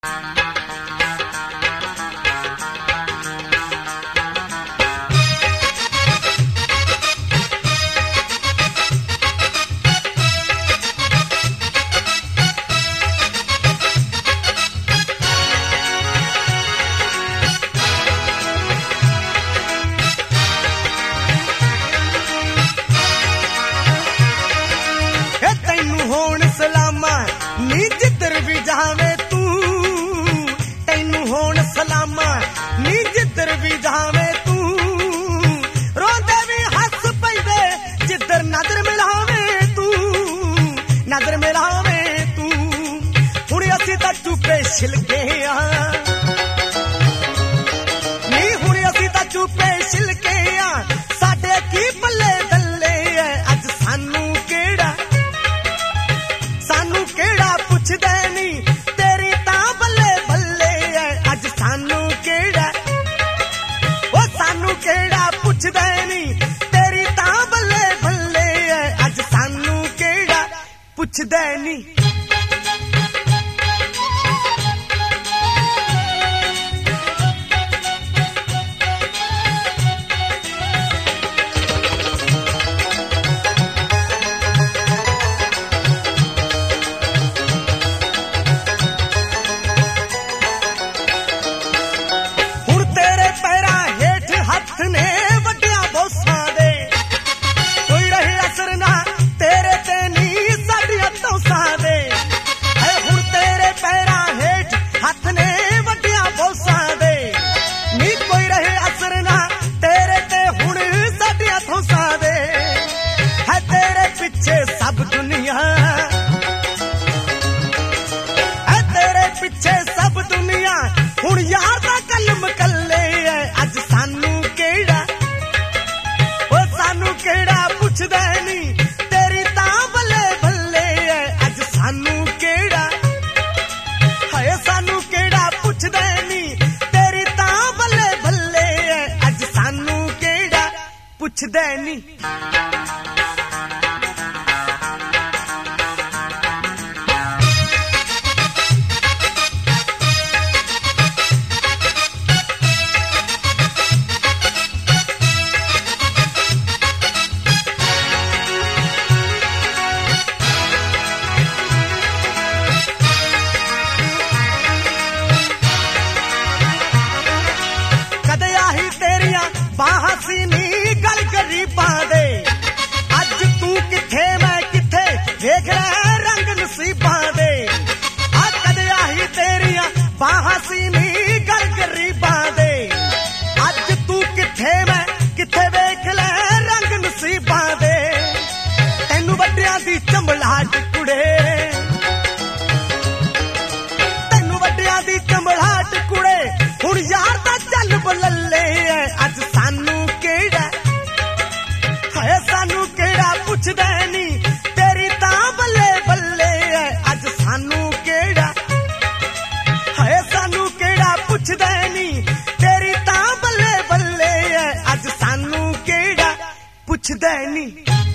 छिलके नी हुण असीं तां चुपे छिलके साडे की पल्ले दल्ले अज सानू केड़ा पुछदे नी तेरी तां बल्ले बल्ले अज सानू केड़ा ओ सानू केड़ा पुछदे नी तेरी तां बल्ले बल्ले अज सानू केड़ा पुछदे नी। पुछदे नी कदे आही तेरिया बाहां सी नी गल गरीबां दे अज तू किथे मैं किथे देख रहा रंग नसीबां दे आ कदे आही तेरिया बाहां सी नी गल गरीबां दे अज तू किथे मैं किथे देख ले रंग नसीबां दे तैनू वड्डियां दी चंबलाहट कुड़े तैनू वड्डियां दी चंबलाहट कुड़े हुण यार दा चल बल्ले अज सानू केड़ा सानू केड़ा पुछदे नी तेरी तां बल्ले बल्ले अज सानू केड़ा सानू केड़ा पुछदे नी तेरी तां बल्ले बल्ले अज सानू केड़ा पुछदे नी।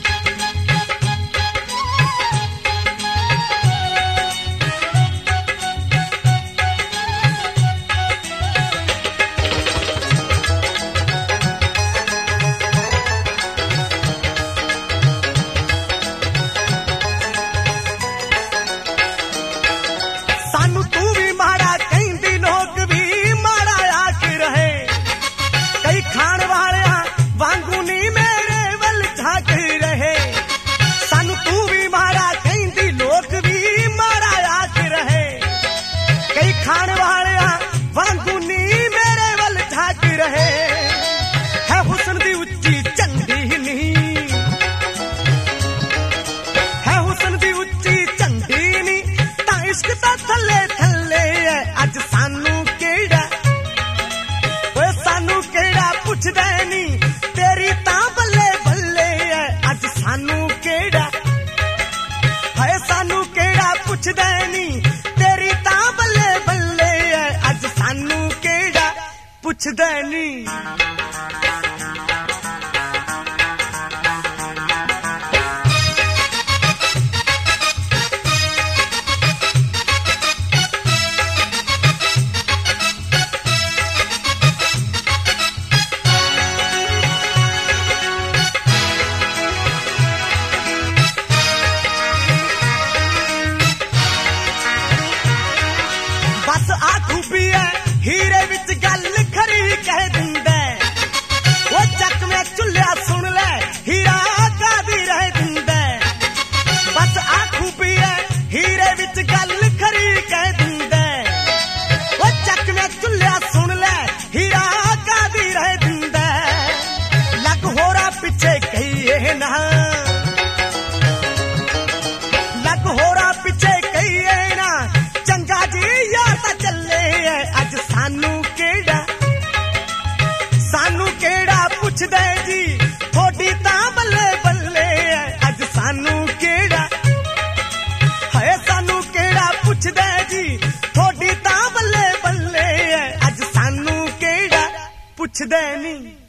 पुछदे नी तेरी तां बल्ले बल्ले अज सानू केड़ा सानू केड़ा पुछदे नी तेरी तां बल्ले बल्ले अज सानू केड़ा पुछदे नी। ਖੂਬੀ ਐ ਹੀਰੇ ਵਿੱਚ ਗੱਲ ਖਰੀ ਕਹਿ ਦਿੰਦਾ ਉਹ ਚੱਕਵੇਂ ਚੁੱਲਿਆ ਸੁਣ ਲੈ ਹੀਰਾ ਕਾਦੀ ਰਹਿ ਦਿੰਦਾ ਬਸ ਆ ਖੂਬੀ ਐ ਹੀਰੇ ਵਿੱਚ ਗੱਲ ਖਰੀ ਕਹਿ ਦਿੰਦਾ ਉਹ ਚੱਕਵੇਂ ਚੁੱਲਿਆ ਸੁਣ ਲੈ ਹੀਰਾ ਕਾਦੀ ਰਹਿ ਦਿੰਦਾ ਲੱਗ ਹੋਰਾ ਪਿੱਛੇ ਕਹੀਏ ਨਾ ਲੱਗ ਹੋਰਾ ਪਿੱਛੇ ਕਹੀਏ ਨਾ ਚੰਗਾ ਜੀ ਯਾਰ ਤਾਂ ਚੱਲੇ ਐ ਅੱਜ ਸਾਨੂੰ ਕਿਹੜਾ ਪੁੱਛਦੇ ਜੀ ਥੋੜੀ ਤਾਂ ਬੱਲੇ ਬੱਲੇ ਐ ਅੱਜ ਸਾਨੂੰ ਕਿਹੜਾ ਹਾਏ ਸਾਨੂੰ ਕਿਹੜਾ ਪੁੱਛਦੇ ਜੀ ਥੋੜੀ ਤਾਂ ਬੱਲੇ ਬੱਲੇ ਐ ਅੱਜ ਸਾਨੂੰ ਕਿਹੜਾ ਪੁੱਛਦੇ ਨਹੀਂ